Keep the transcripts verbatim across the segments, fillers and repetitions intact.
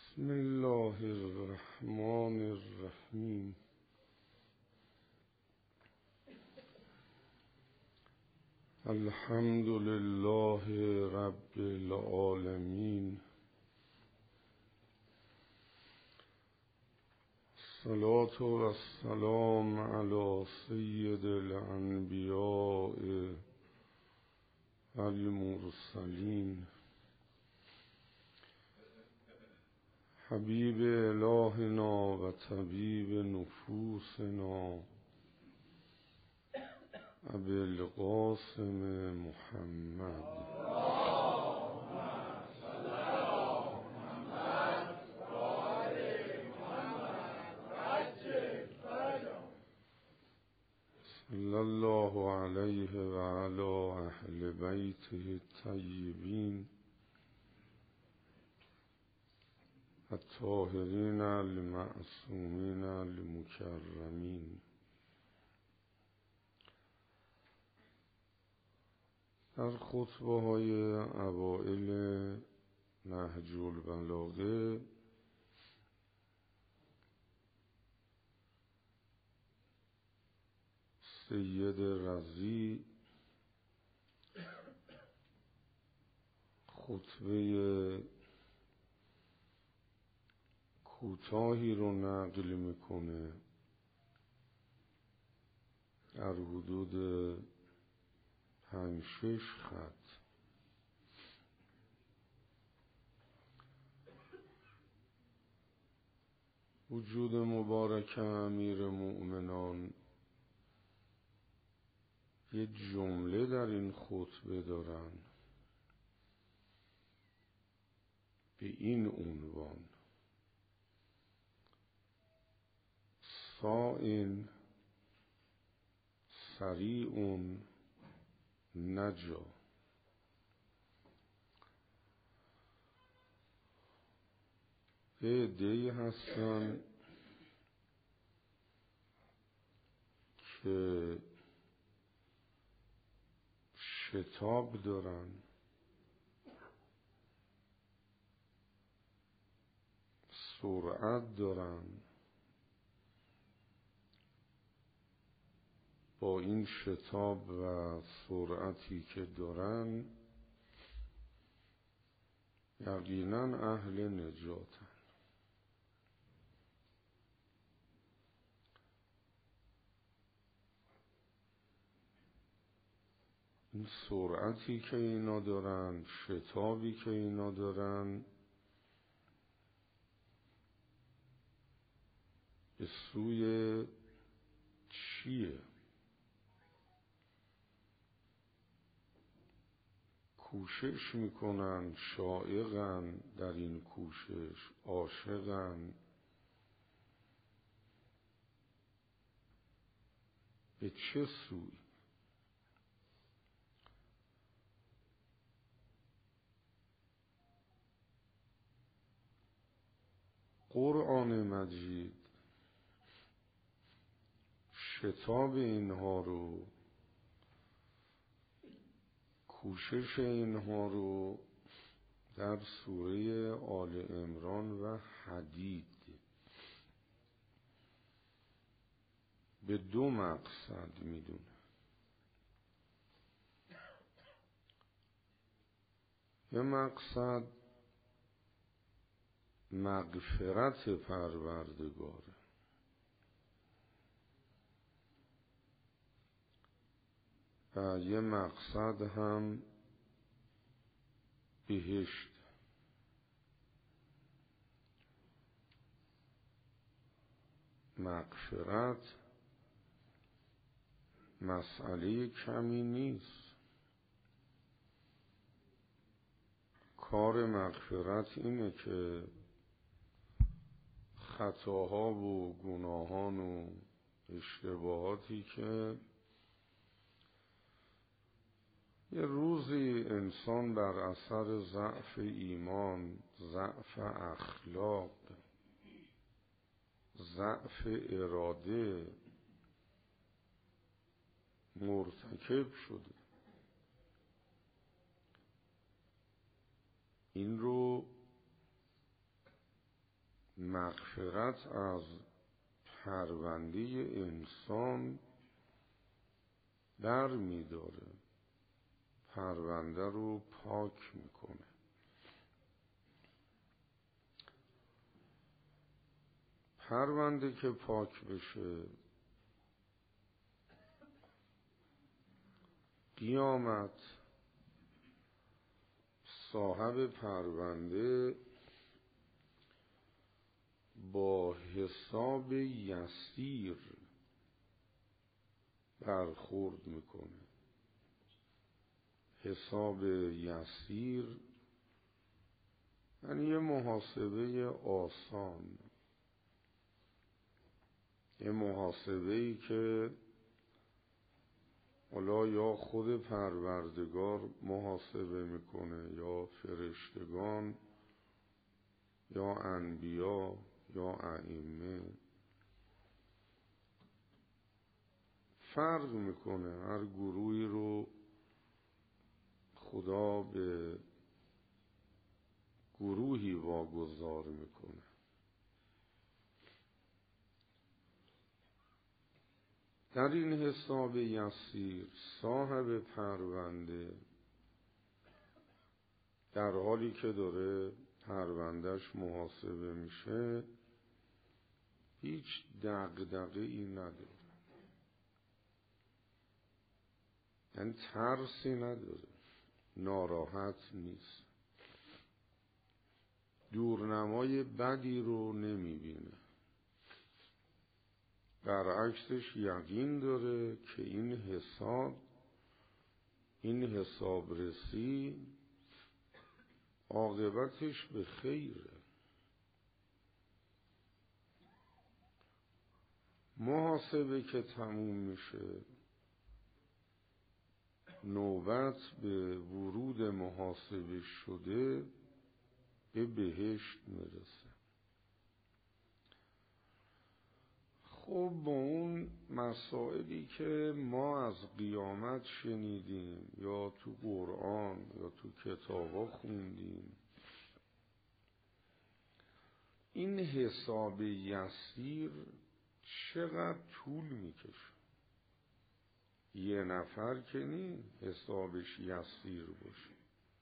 بسم الله الرحمن الرحیم. الحمد لله رب العالمین. الصلاة و السلام علی سید الانبیاء و المرسلین، حبیب الهنا و طبیب نفوسنا ابی القاسم محمد. صلی الله علیه و علی اهل بیته الطیبین الطاهرین المعصومین المکرمین. در خطبه های اوائل نهج البلاغه سید رضی خطبه کوتاهی رو نقل میکنه در حدود پنج شش خط. وجود مبارک امیر مؤمنان یه جمله در این خطبه دارن به این عنوان: سائن سریع نجا. یه عده‌ای هستن که شتاب دارن، سرعت دارن، با این شتاب و سرعتی که دارن یقینا اهل نجاتن. این سرعتی که اینا دارن، شتابی که اینا دارن، به سوی چیه؟ کوشش میکنن، شائقن در این کوشش، عاشقن. به چه سوی؟ قرآن مجید شتاب اینها رو، کوشش اینها رو در سوره آل عمران و حدید به دو مقصد میدونه. یه مقصد مغفرت پروردگاره، و یه مقصد هم بهشت. مغفرت مسئله کمی نیست. کار مغفرت اینه که خطاها و گناهان و اشتباهاتی که یه روزی انسان بر اثر ضعف ایمان، ضعف اخلاق، ضعف اراده مرتکب شده، این رو مغفرت از پرونده انسان در می‌داره، پرونده رو پاک میکنه. پرونده که پاک بشه، قیامت صاحب پرونده با حساب یسیر برخورد میکنه. حساب یسیر یعنی یه محاسبه آسان، یه محاسبه‌ای که حالا یا خود پروردگار محاسبه میکنه یا فرشتگان یا انبیا یا ائمه، فرق میکنه. هر گروهی رو خدا به گروهی واگذار میکنه. در این حساب یسیر صاحب پرونده در حالی که داره پروندهش محاسبه میشه هیچ دغدغه‌ای نداره، یعنی ترسی نداره، ناراحت نیست، دورنمای بدی رو نمیبینه، برعکسش یقین داره که این حساب، این حسابرسی عاقبتش به خیره. محاسبه که تموم میشه، نوبت به ورود محاسبه شده به بهشت میرسه. خب با اون مسائلی که ما از قیامت شنیدیم یا تو قرآن یا تو کتابا خوندیم، این حساب یسیر چقدر طول میکشه؟ یه نفر که نی حسابش یسیر باشه.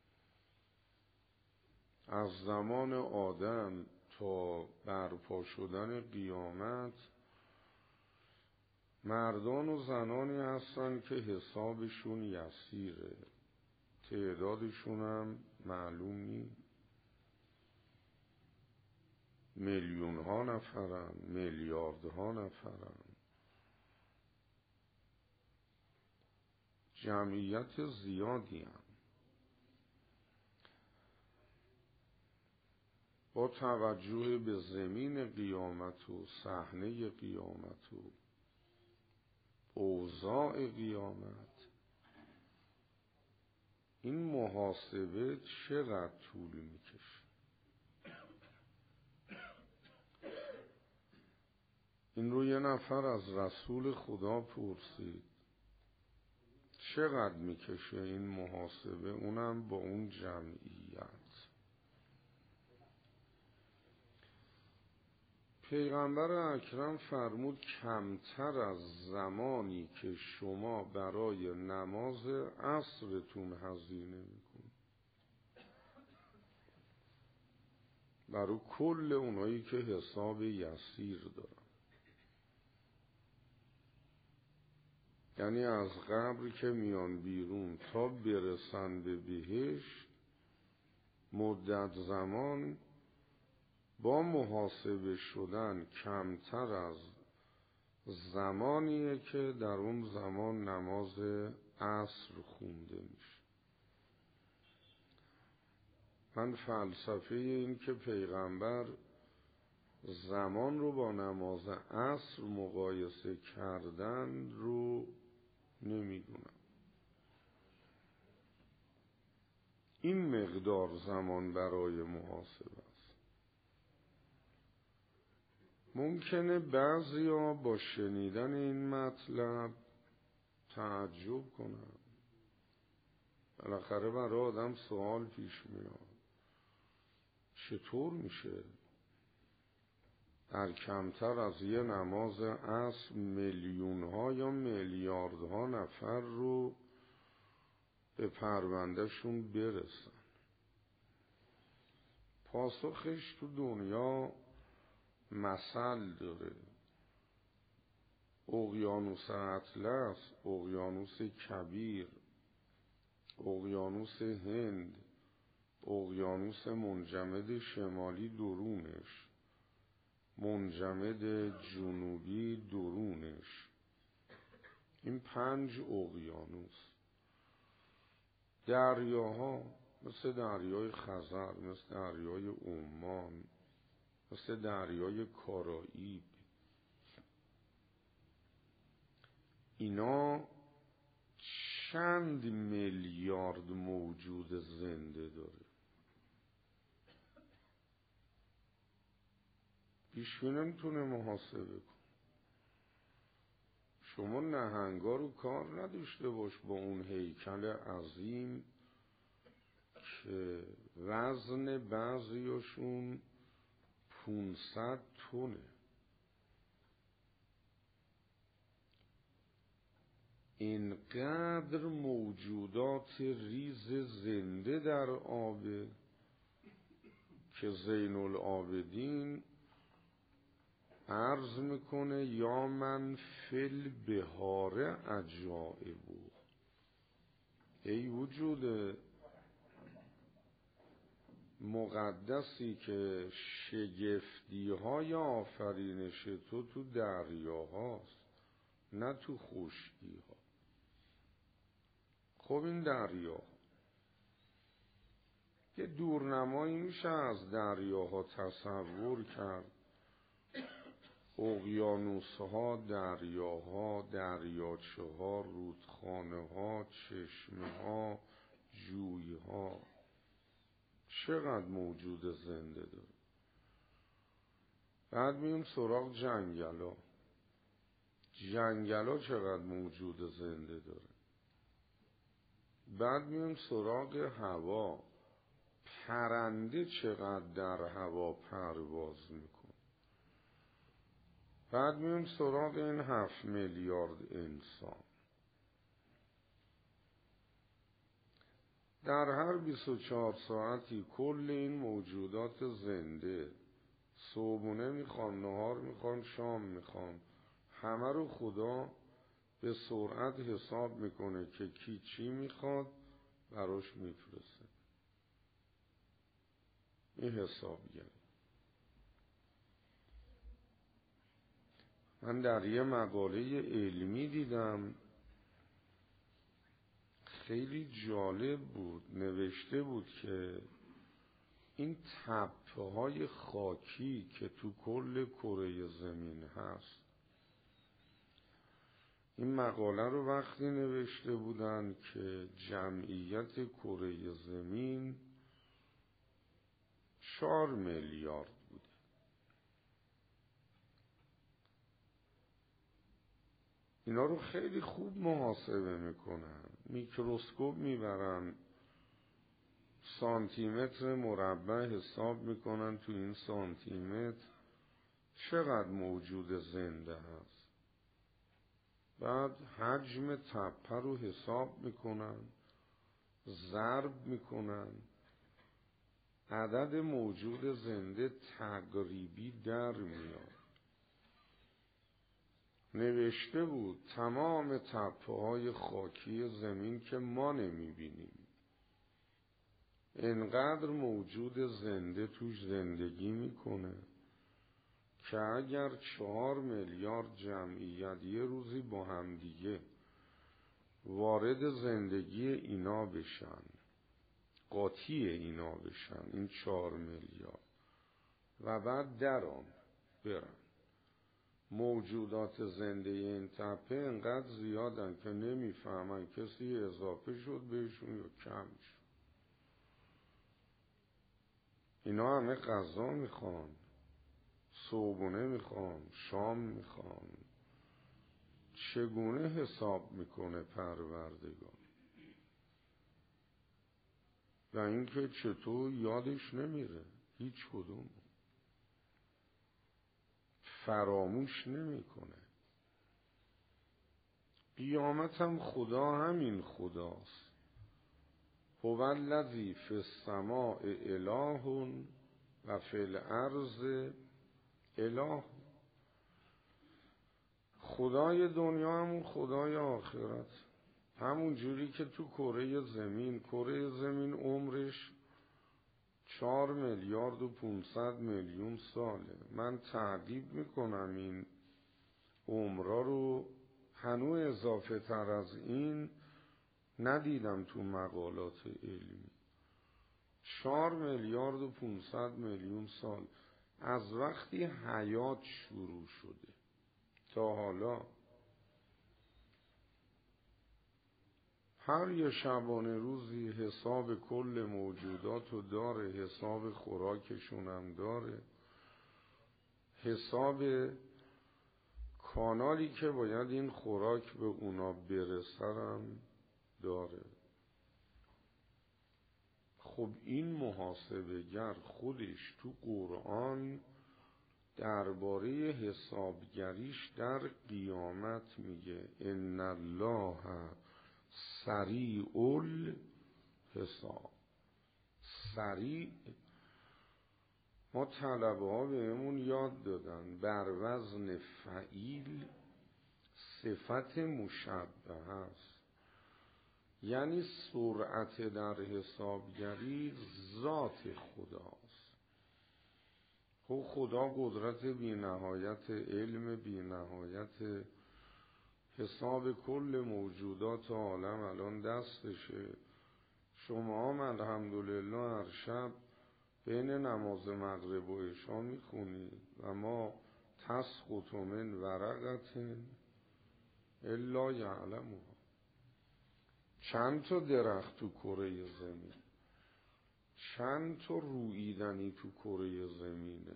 از زمان آدم تا برپا شدن قیامت مردان و زنانی هستن که حسابشون یسیره، تعدادشون هم معلوم نی، میلیون ها نفرن، میلیارد ها نفرن، جمعیت زیادی هم. با توجه به زمین قیامت و صحنه قیامت و اوضاع قیامت، این محاسبه چقدر طول میکشه؟ این رو یه نفر از رسول خدا پرسید چقدر میکشه این محاسبه، اونم با اون جمعیت. پیغمبر اکرم فرمود کمتر از زمانی که شما برای نماز عصرتون هزینه میکنید برای کل اونایی که حساب یسیر دارن، یعنی از قبر که میان بیرون تا برسن به بهشت، مدت زمان با محاسبه شدن کمتر از زمانیه که در اون زمان نماز عصر خونده میشه. من فلسفه این که پیغمبر زمان رو با نماز عصر مقایسه کردن رو نمیدونم. این مقدار زمان برای محاسبه است. ممکنه بعضیا با شنیدن این مطلب تعجب کنن، بالاخره برای آدم سوال پیش میاد چطور میشه در کمتر از یه نماز عصر میلیون ها یا میلیارد ها نفر رو به پروندهشون برسن. پاسخش تو دنیا مثل داره. اقیانوس اطلس، اقیانوس کبیر، اقیانوس هند، اقیانوس منجمد شمالی درونش، منجمد جنوبی درونش، این پنج اقیانوس. دریاها مثل دریای خزر، مثل دریای عمان، مثل دریای کارائیب، اینا چند میلیارد موجود زنده داره. پیشبینی نمیتونه محاسبه کن. شما نهنگا رو کار نداشته باش با اون هیکل عظیم که وزن بعضیاشون پونصد تونه. اینقدر موجودات ریز زنده در آبه که زین العابدین عرض میکنه یا من فل بهاره عجائبو، ای وجود مقدسی که شگفتی های آفرینش تو تو دریاهاست نه تو خشکی ها. خب این دریا یه دورنمایی میشه از دریاها تصور کرد. اقیانوسها، دریاها، دریاچه ها، رودخانه ها، چشمه ها، جوی ها، چقدر موجود زنده داره. بعد مییم سراغ جنگل ها. جنگل ها چقدر موجود زنده داره. بعد مییم سراغ هوا. پرنده چقدر در هوا پرواز میکنه. بعد مییم سراغ این هفت میلیارد انسان. در هر بیست و چهار ساعتی کل این موجودات زنده صبحونه میخوان، نهار میخوان، شام میخوان، همه رو خدا به سرعت حساب میکنه که کی چی میخواد براش میفرسته. این حسابگره. من در یه مقاله علمی دیدم خیلی جالب بود، نوشته بود که این تپه های خاکی که تو کل کره زمین هست، این مقاله رو وقتی نوشته بودن که جمعیت کره زمین چهار میلیارد بود. اینا رو خیلی خوب محاسبه میکنن، میکروسکوپ میبرن، سانتیمتر مربع حساب میکنن، تو این سانتیمتر چقدر موجود زنده هست. بعد حجم تپه رو حساب میکنن، ضرب میکنن، عدد موجود زنده تقریبی در میاد. نوشته بود تمام تپه های خاکی زمین که ما نمیبینیم انقدر موجود زنده توش زندگی میکنه که اگر چهار میلیارد جمعیت یه روزی با هم دیگه وارد زندگی اینا بشن، قاطی اینا بشن، این چهار میلیارد، و بعد در آن برن، موجودات زنده این تپه انقدر زیادن که نمیفهمن کسی اضافه شد بهشون یا کم شد. اینا همه غذا میخوان، صبحونه میخوان، شام میخوان. چگونه حساب میکنه پروردگار؟ و اینکه چطور یادش نمیره هیچ کدوم. فراموش نمیکنه. قیامت هم خدا همین خداست. هو الذی فی السماء اله و فی الارض اله. خدای دنیا همون خدای آخرت، همون جوری که تو کره زمین، کره زمین عمرش چهار میلیارد و پونصد میلیون ساله. من تعقیب میکنم این عمرها رو، هنوز اضافه تر از این ندیدم تو مقالات علمی. چهار میلیارد و پونصد میلیون سال از وقتی حیات شروع شده تا حالا. هر یه شبانه روزی حساب کل موجودات رو داره، حساب خوراکشون هم داره، حساب کانالی که باید این خوراک به اونا برسرم داره. خب این محاسبه‌گر خودش تو قرآن درباره حسابگریش در قیامت میگه ان الله سریع الحساب. سریع، ما طلبه ها بهمون یاد دادن بر وزن فعیل صفت مشبه است، یعنی سرعت در حسابگری ذات خداست. خب خدا قدرت بی نهایت، علم بی نهایت، حساب کل موجودات عالم الان دستشه. شما هم الحمدلله هر شب بین نماز مغرب و عشا میخونید و ما تسقط من ورقة الا یعلمها. چند تا درخت تو کره زمین، چند تا روییدنی تو کره زمینه،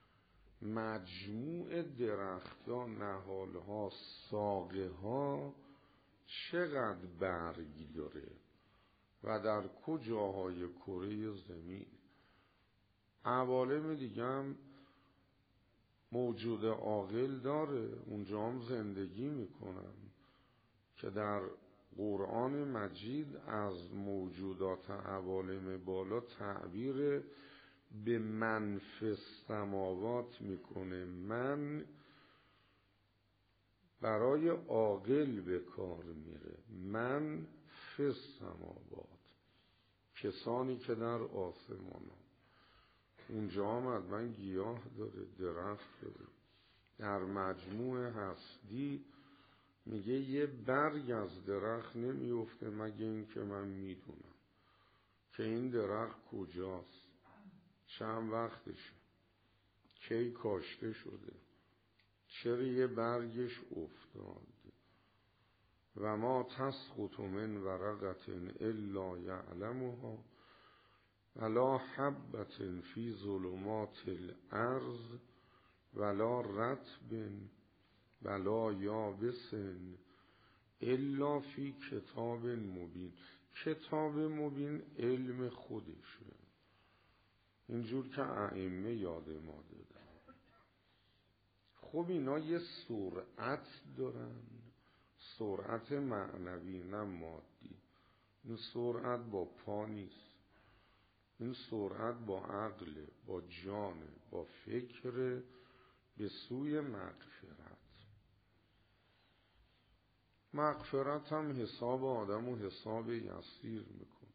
مجموع درخت‌ها، نهال‌ها، ساقه‌ها چقدر برگ داره و در کجاهای کره زمین. عوالم دیگه هم موجود عاقل داره، اونجا هم زندگی میکنن که در قرآن مجید از موجودات عوالم بالا تعبیر به من فی السماوات میکنه. من برای عاقل به کار میره، من فی السماوات، کسانی که در آسمان ها. اونجا هم حتما گیاه داره، درخت داره. در مجموع هستی میگه یه برگ از درخت نمیفته مگه این که من میدونم که این درخت کجاست، چند وقتشه، کی کاشته شده، چرا یه برگش افتاد. و ما تسقط من ورقة الا یعلمها ولا حبة فی ظلمات الارض ولا رطب ولا یابس الا فی کتاب مبین. کتاب مبین علم خودشه، اینجور که ائمه یاد ما دادن. خب اینا یه سرعت دارن، سرعت معنوی نه مادی. این سرعت با پا نیست، این سرعت با عقل، با جان، با فکر به سوی مغفرت. مغفرت هم حساب آدم و حساب یسیر میکن.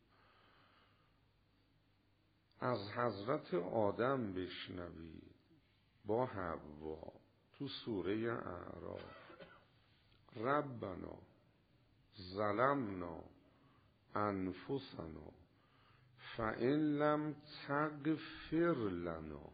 از حضرت آدم بشنوید با حوا تو سوره اعراف: ربنا ظلمنا انفسنا فإن لم تغفر لنا.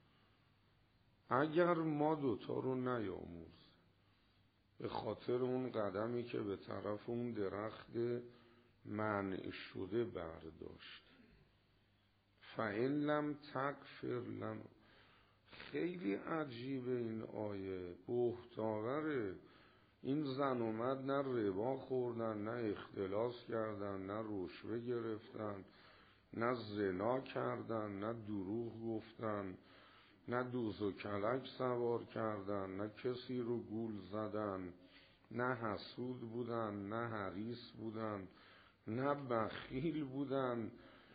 اگر ما دوتا رو نیاموز به خاطر اون قدمی که به طرف اون درخت منع شده برداشت، فإن لم تغفر لنا. خیلی عجیبه این آیه، بهتاوره. این زن اومد نه ربا خوردن، نه اختلاس کردن، نه رشوه گرفتن، نه زنا کردن، نه دروغ گفتن، نه دوز و کلک سوار کردن، نه کسی رو گول زدن، نه حسود بودن، نه حریص بودن، نه بخیل بودن.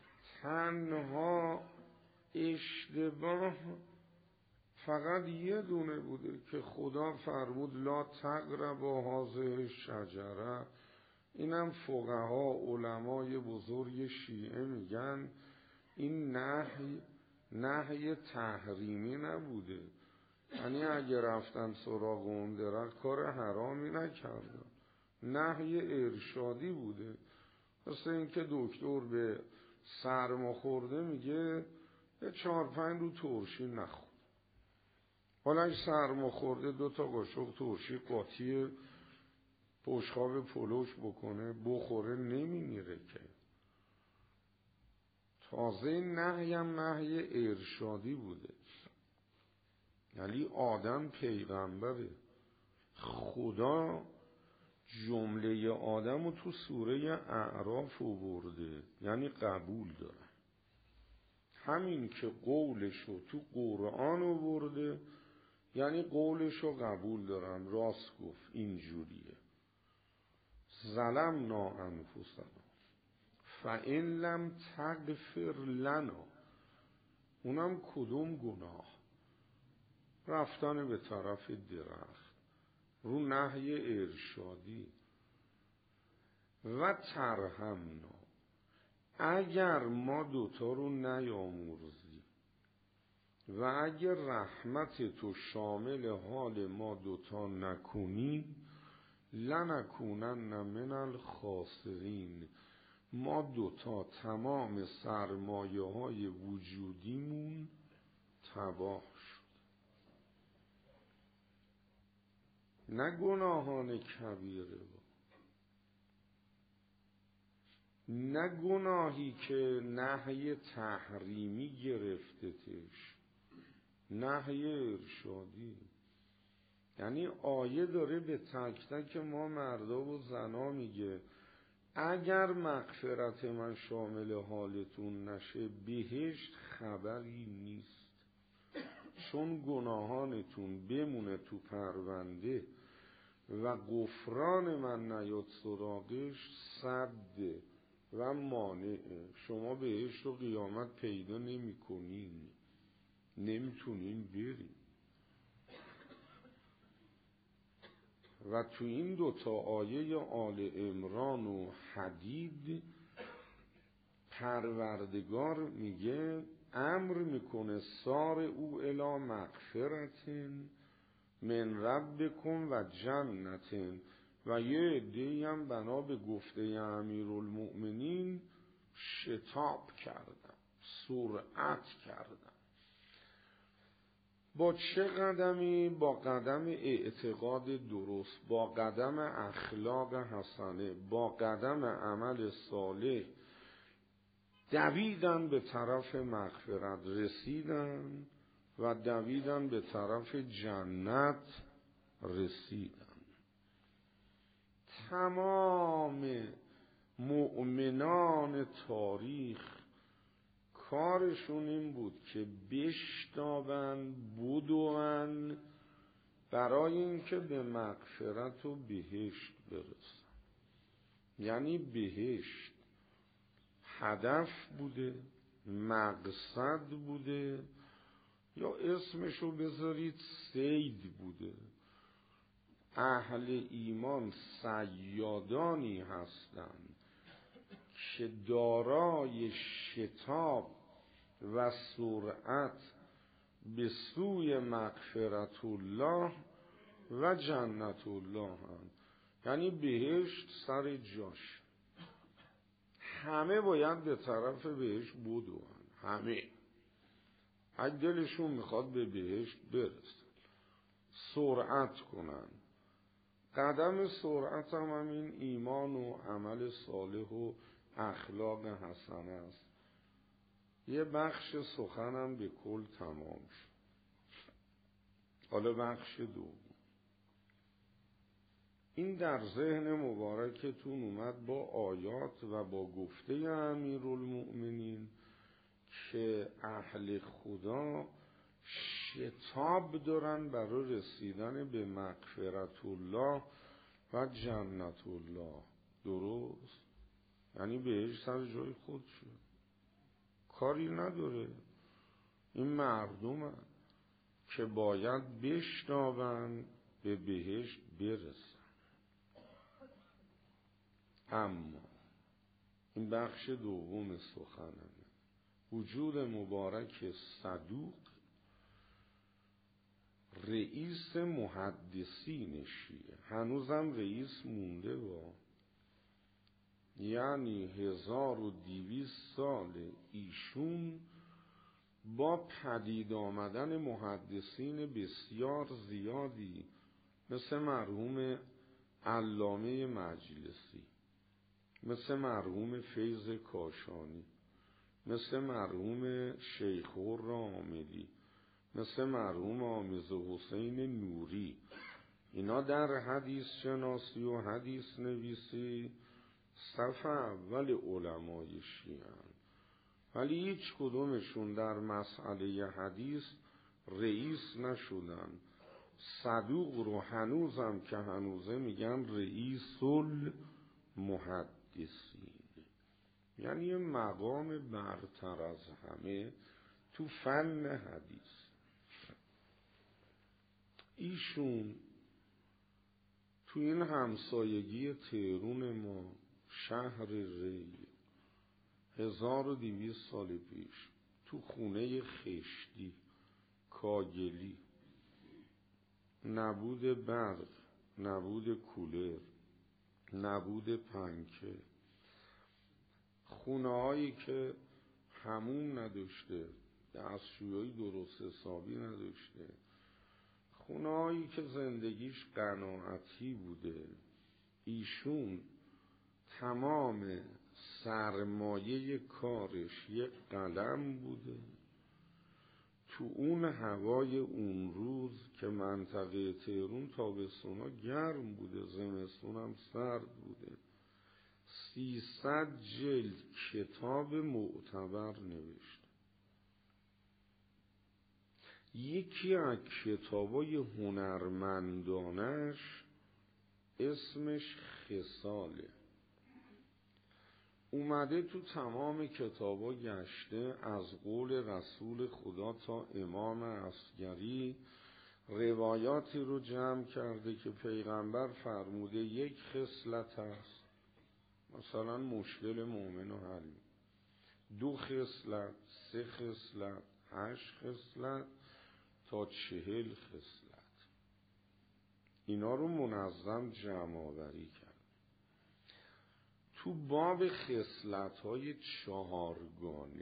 تنها اشتباه فقط یه دونه بوده که خدا فرمود لا تقربوا هذه الشجره. اینم فقها علمای بزرگ شیعه میگن این نهی نهی تحریمی نبوده، یعنی اگه رفتن سراغ اون درخت کار حرامی نکردن، نهی ارشادی بوده. مثل اینکه دکتر به سرما خورده میگه یه چهار پنج رو ترشی نخور. حالا اگه سرما خورده دو تا قاشق ترشی قاطی بشقاب پلوش بکنه بخوره نمیمیره که. تازه نهی هم نهی ارشادی بوده، یعنی آدم پیغمبره. خدا جمله آدم رو تو سوره اعراف آورده، یعنی قبول داره. همین که قولش رو تو قرآن آورده یعنی قولش رو قبول دارم، راست گفت، اینجوریه. ظلمنا انفسنا فإن لم تغفر لنا، اونم کدوم گناه؟ رفتن به طرف درخت، رو نهی ارشادی. و ترحمنا، اگر ما دوتا رو نیامرزی و اگر رحمت تو شامل حال ما دوتا نکنی لنکونن من الخاسرین، ما دوتا تمام سرمایه های وجودیمون تباه شد. نه گناهان کبیره با. نه گناهی که نهی تحریمی گرفته تش، نهی ارشادی. یعنی آیه داره به تک تک ما مردا و زنا میگه اگر مغفرت من شامل حالتون نشه بهشت خبری نیست، چون گناهانتون بمونه تو پرونده و غفران من نیاد سراغش سد و مانعه. شما بهشت و قیامت پیدا نمی کنین، نمیتونین برین. و تو این دوتا آیه آل عمران و حدید پروردگار میگه امر میکنه سار او الی مغفرتن من ربکم و جنتن. و یه عده‌ای هم بنا به گفته امیرالمؤمنین شتاب کردن، سرعت کردن. با چه قدمی؟ با قدم اعتقاد درست، با قدم اخلاق حسنه، با قدم عمل صالح دویدن به طرف مغفرت، رسیدن و دویدن به طرف جنت، رسیدن. تمام مؤمنان تاریخ کارشون این بود که بشتابن، بدون برای اینکه به مغفرت و بهشت برسن. یعنی بهشت هدف بوده، مقصد بوده، یا اسمشو بذارید صید بوده. اهل ایمان صیادانی هستند که دارای شتاب و سرعت به سوی مغفرت الله و جنت الله هم. یعنی بهشت سر جاش، همه باید به طرف بهشت بدون، همه اگه دلشون میخواد به بهشت برسن سرعت کنن. قدم سرعت هم همین ایمان و عمل صالح و اخلاق حسنه است. یه بخش سخنم به کل تمام شد. حالا بخش دوم، این در ذهن مبارکتون اومد با آیات و با گفته امیرالمؤمنین که اهل خدا تاب دارن برای رسیدن به مغفرت الله و جنت الله. درست؟ یعنی بهش سر جای خودشه، کاری نداره. این مردم که باید بشنون به بهشت برسن. اما این بخش دوم سخنمه، وجود مبارک صدوق رئیس محدثین شیعه، هنوزم رئیس مونده با، یعنی هزار و دویست سال ایشون با پدید آمدن محدثین بسیار زیادی مثل مرحوم علامه مجلسی، مثل مرحوم فیض کاشانی، مثل مرحوم شیخ الراملی، مثل مرحوم آمیز حسین نوری، اینا در حدیث شناسی و حدیث نویسی صف اول علمای شیعه، ولی هیچ کدومشون در مسئله حدیث رئیس نشدن. صدوق رو هنوزم که هنوزه میگن رئیس المحدثین، یعنی یه مقام برتر از همه تو فن حدیث. ایشون تو این همسایگی تهرون ما، شهر ری، هزار و دویست سال پیش تو خونه خشتی کاگلی، نبود برق، نبود کولر، نبود پنکه، خونه هایی که حموم نداشته، دستشویی درست حسابی نداشته، خونه هایی که زندگیش قناعتی بوده، ایشون تمام سرمایه کارش یک قلم بوده. تو اون هوای اون روز که منطقه تهرون تابستونا گرم بوده، زمستون هم سرد بوده، سیصد جلد کتاب معتبر نوشت. یکی از کتابای هنرمندانش اسمش خصاله. اومده تو تمام کتابا گشته، از قول رسول خدا تا امام عسکری روایاتی رو جمع کرده که پیغمبر فرموده یک خصلت هست، مثلا مشکل مؤمن و حل، دو خصلت، سه خصلت، هشت خصلت تا چهل خصلت. اینا رو منظم جمع آوری کرد. تو باب خصلت‌های چهارگانه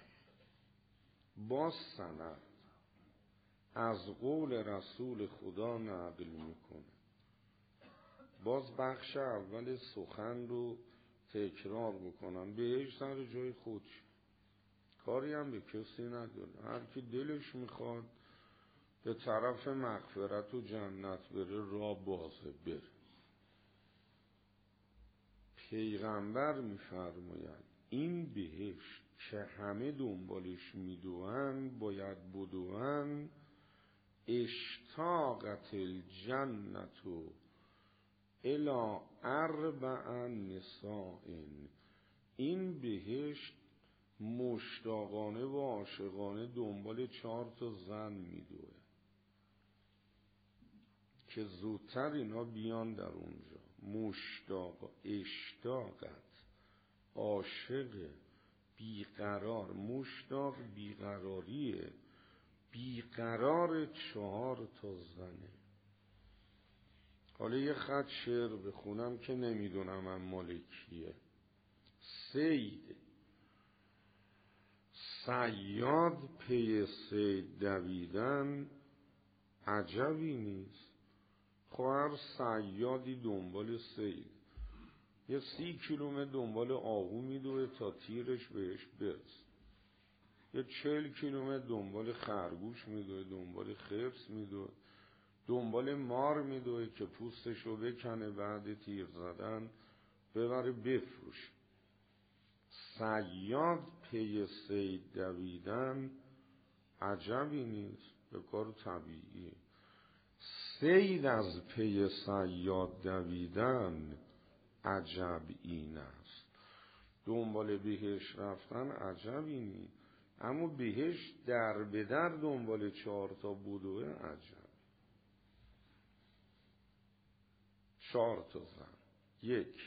با سند از قول رسول خدا نقل میکنه. باز بخش اول سخن رو تکرار بکنم، بهش سر جای خودش، کاری هم به کسی نداره. هر کی دلش میخواد به طرف مغفرت و جنت بره، راه بازه بره. پیغمبر میفرماید این بهشت که همه دنبالش میدوئن باید بدوئن، اشتاقت الجنت الی اربع نساء، این بهشت مشتاقانه و عاشقانه دنبال چهار تا زن میدوه که زودتر اینا بیان در اونجا. مشتاق، اشتاقت، عاشق، بیقرار، مشتاق بیقراریه، بیقرار چهار تا زنه. حالا یه خط شعر بخونم که نمیدونم هم مال کیه. سید صیاد پی سید دویدن عجبی نیست. خواهر صیادی دنبال سید یه سی کیلومتر دنبال آهو میدوه تا تیرش بهش برس، یه چهل کیلومتر دنبال خرگوش میدوه، دنبال خرس میدوه، دنبال مار میدوه که پوستشو بکنه بعد تیر زدن ببره بفروش. صیاد پی صید دویدن عجبی نیست. به کار طبیعیه. صید از پی صیاد دویدن عجب این است. دنبال بهشت رفتن عجب اینی، اما بهشت در به در دنبال چهار تا بدوه عجب. چهار تا زن. یک،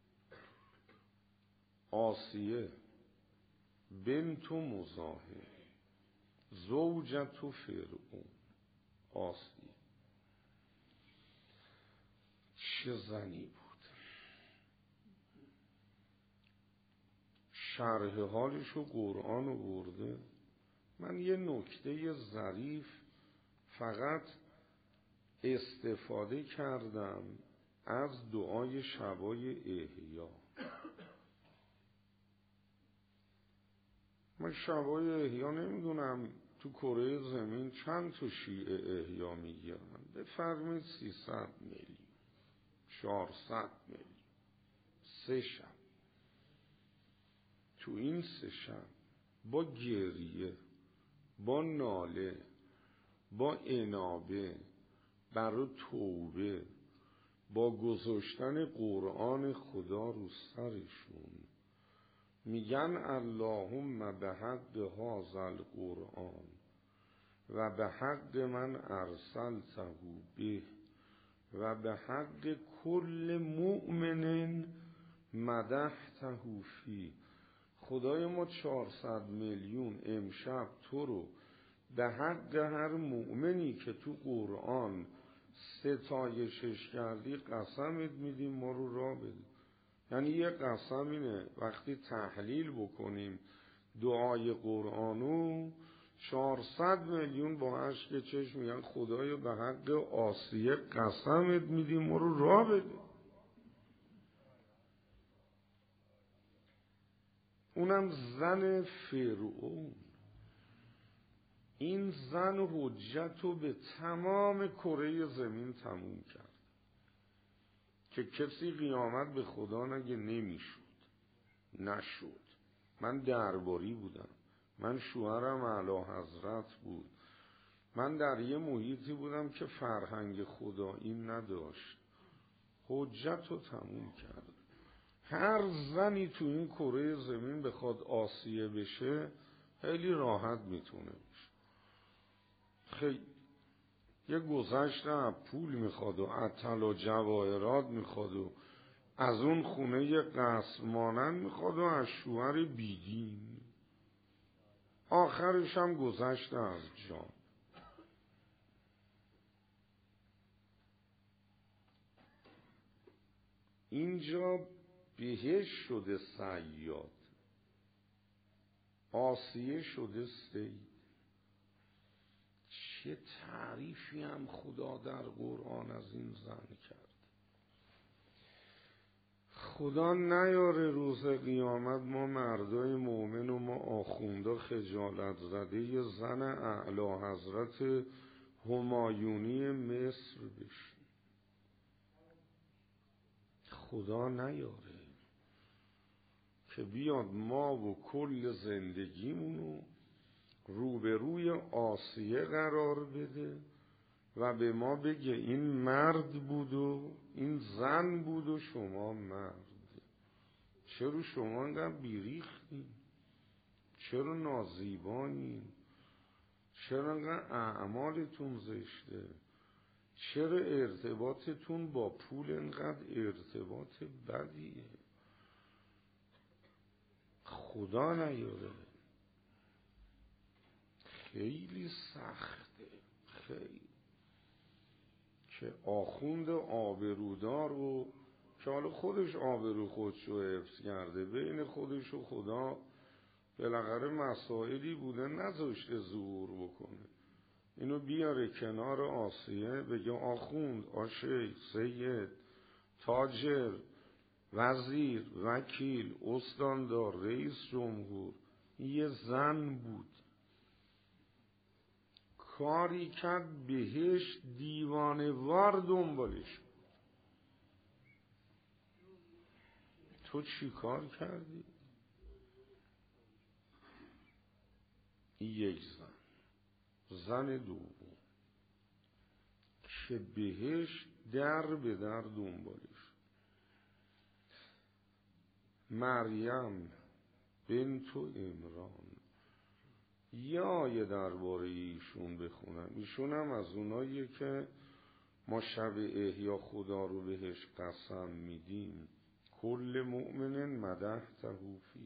آسیه بنت مزاحم زوجت فرعون. آسیه چه زنی بود، شرح حالشو قرآن آورده. من یه نکته ظریف فقط استفاده کردم از دعای شبای احیا. من شبای احیا نمیدونم تو کره زمین چند تا شیعه احیا میگیرن. بفرمید سیصد میلیون، چهارصد میلیون، سه شب. تو این سه شب با گریه، با ناله، با انابه برای توبه، با گذاشتن قرآن خدا رو سرشون میگن اللهم به حق هذا القرآن و به حق من ارسلته به و به حق کل مؤمن مدحته فی. خدای ما چهارصد میلیون امشب تو رو به حق هر مؤمنی که تو قرآن ستایشش کردی قسمت میدیم ما رو راه بده. یعنی یه قسم اینه وقتی تحلیل بکنیم دعای قرآنو، چهارصد میلیون با اشک چشم میگن خدایا به حق آسیه قسمت میدیم ما رو راه بده. اونم زن فرعون. این زن حجت رو به تمام کره زمین تموم کرد که کسی قیامت به خدا نگه نمیشد. نشد. من درباری بودم، من شوهرم اعلی حضرت بود، من در یه محیطی بودم که فرهنگ خدایی نداشت. حجت رو تموم کرد. هر زنی تو این کره زمین بخواد آسیه بشه خیلی راحت میتونه بشه. خیلی یه گذشته پول میخواد و عطل و جواهرات میخواد و از اون خونه یه قصر مانند میخواد و از شوهر بیدین، آخرش هم گذشته از جان. اینجا بهش شده صیاد، آسیه شده سید. چه تعریفی هم خدا در قرآن از این زن کرد. خدا نیاره روز قیامت ما مردای مؤمن و ما آخونده خجالت زده یه زن اعلی حضرت همایونی مصر بشیم. خدا نیاره که بیاد ما و کل زندگیمونو روبروی آسیه قرار بده و به ما بگه این مرد بود و این زن بود و شما مرد. چرا شما انقدر بیریختین؟ چرا نازیبانین؟ چرا انقدر اعمالتون زشته؟ چرا ارتباطتون با پول انقدر ارتباط بدیه؟ خدا نیاره. خیلی سخته، خیلی که آخوند آبرودار و که حالا خودش آبرو خودش رو حفظ کرده، بین خودش و خدا بالاخره مسائلی بوده نذاشته ظهور بکنه، اینو بیاره کنار آسیه بگه آخوند، آشیخ، سید، تاجر، وزیر، وکیل، استاندار، رئیس جمهور. یه زن بود کاری کرد بهش دیوانه وار دنبالش. تو چی کار کردی؟ یک زن زن دوم که بهش در به در دنبالش، مریم بنت عمران. یا یه درباره ایشون بخونم، ایشون هم از اوناییه که ما شب احیا خدا رو بهش قسم میدیم. کل مؤمن مدحته فی.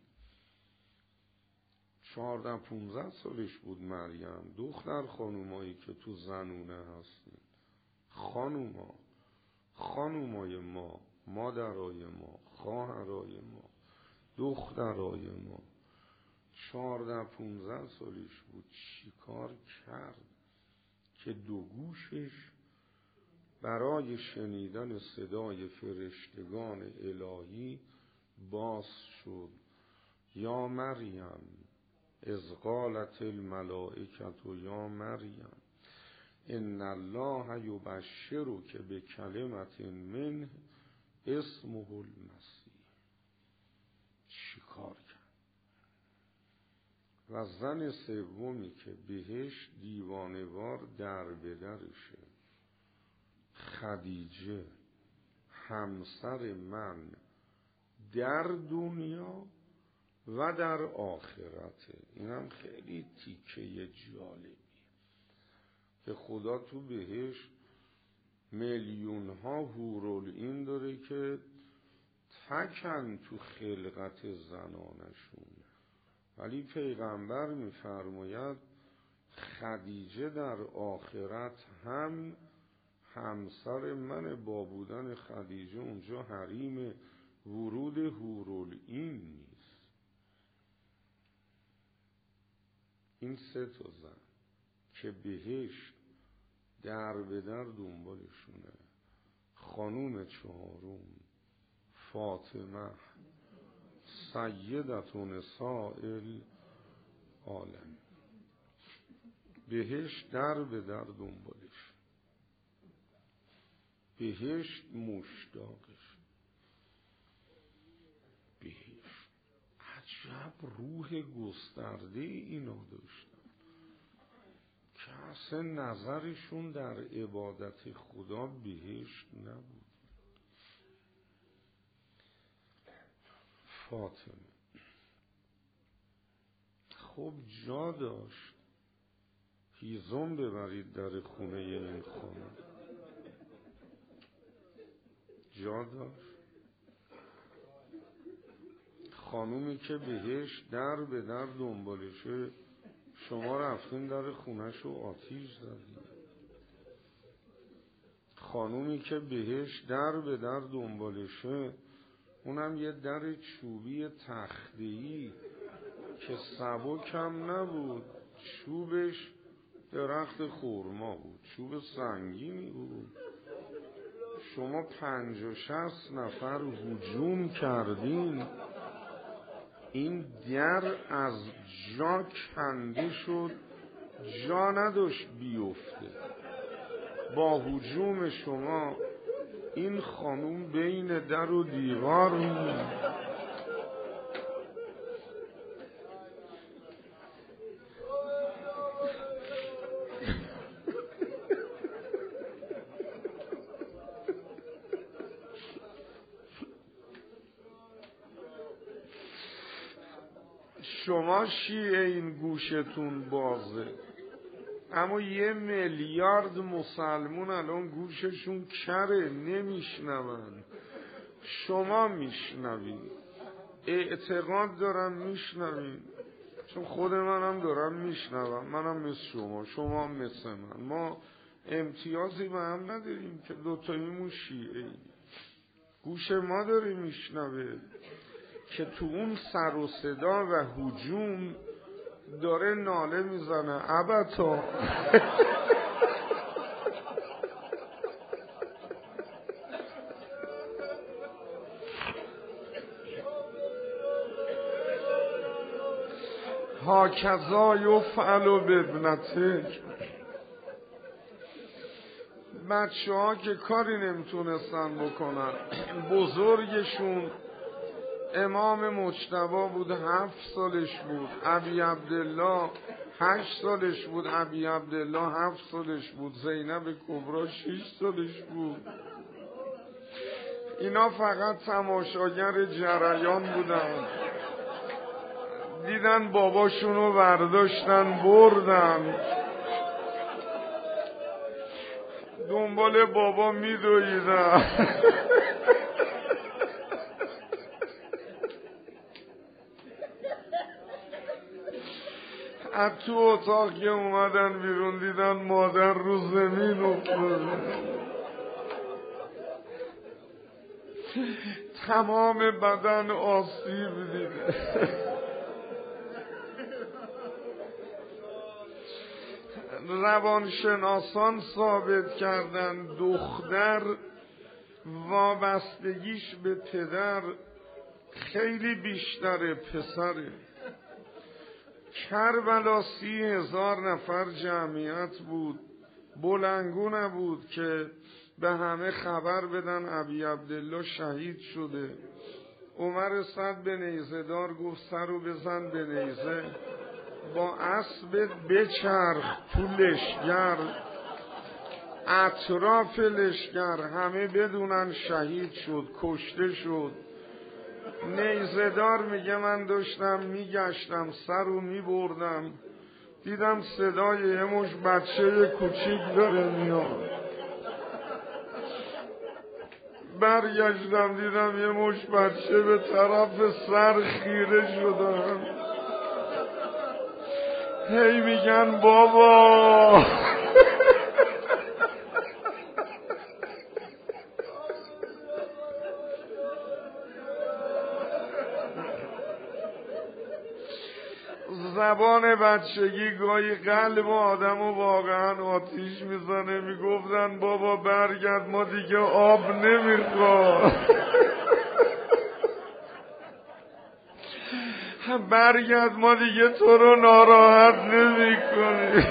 چهارده پونزده سالش بود مریم. دختر خانومایی که تو زنونه هستین، خانوما، خانومای ما، مادرای ما، خواهرای ما، دخترای ما، چهارده پونزده سالش بود. چیکار کرد که دو گوشش برای شنیدن صدای فرشتگان الهی باز شد. یا مریم اذ قالت الملائکة یا مریم ان الله یبشرک بکلمة منه اسمه المسیح. چیکار کرد؟ و زن سومی که بهش دیوانه‌وار در بدرشه، خدیجه همسر من در دنیا و در آخرته. اینم خیلی تیکه جالبی که خدا تو بهش میلیون ها حورالعین داره که تکن تو خلقت زنانشون، ولی پیغمبر میفرماید خدیجه در آخرت هم همسر من. با بودن خدیجه اونجا حریم ورود حورالعین نیست. این سه تا زن که بهشت در به در دنبالشونه. خانوم چهارم فاطمه سیدة نساء العالم، بهشت در به در دنبالش، بهشت مشتاقش. بهشت عجب روح گسترده اینا داشتن که اصلا نظرشون در عبادت خدا بهشت نبود. فاطمه خب جا داشت هیزم ببرید در خونه این خانم، جا داشت. خانومی که بهش در به در دنبالشه، شما رفتین در خونهشو آتیش زدین. خانومی که بهش در به در دنبالشه، اونم یه در چوبی تخته‌ای که سبک هم نبود، چوبش درخت خرما بود، چوب سنگینی بود. شما پنج و شصت نفر هجوم کردین، این در از جا کنده شد، جا نداشت بیفته. با هجوم شما این خانوم بین در و دیوار موند. شما شیعه این گوشتون بازه، اما یه میلیارد مسلمون الان گوششون کره، نمیشنون. شما میشنوید، اعتقاد دارم میشنوید، چون خود منم دارم میشنوم. منم مثل شما، شما هم مثل من. ما امتیازی به هم نداریم که دوتاییمون شیعه ایم. گوش ما داره میشنوه که تو اون سر و صدا و هجوم داره ناله میزنه ابتا. هاکذا یفعل بابنتک. بچه ها که کاری نمیتونستن بکنن، بزرگشون امام مجتبی بود، هفت سالش بود. ابی عبدالله هشت سالش بود، ابی عبدالله هفت سالش بود، زینب کبرا شش سالش بود. اینا فقط تماشاگر جریان بودن. دیدن باباشونو برداشتن بردن، دنبال بابا میدویدن. از تو اتاق که اومدن بیرون دیدن مادر رو زمین افتاده، تمام بدن آسیب دیده. روانشناسان ثابت کردن دختر وابستگیش به پدر خیلی بیشتره پسره. کربلا سی هزار نفر جمعیت بود، بلنگو نبود که به همه خبر بدن ابی عبدالله شهید شده. عمر صد به نیزه دار گفت سر رو بزن به نیزه، با اسب بچرخ تو لشگر، اطراف لشگر همه بدونن شهید شد، کشته شد. نیزه دار میگه من داشتم میگشتم سر رو میبردم، دیدم صدای یه مش بچه کوچیک داره میاد، برگشتم دیدم یه مش بچه به طرف سر خیره شدن، هی میگن بابا. زبان بچگی گاهی قلب آدم و واقعا آتیش میزنه. میگفتن بابا برگرد ما دیگه آب نمیخواد، برگرد ما دیگه تو رو ناراحت نمی کنی.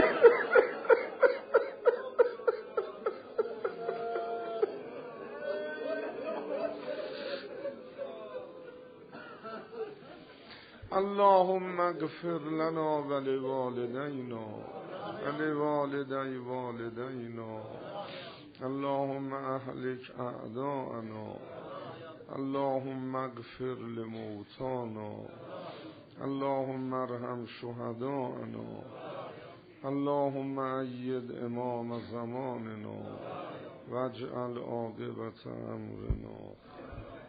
اللهم اغفر لنا ولوالدینا ولوالدی والدینا، اللهم اهلك اعداءنا، اللهم اغفر لموتانا، اللهم ارحم شهداءنا، اللهم أيد امام زماننا واجعل عاقبة امرنا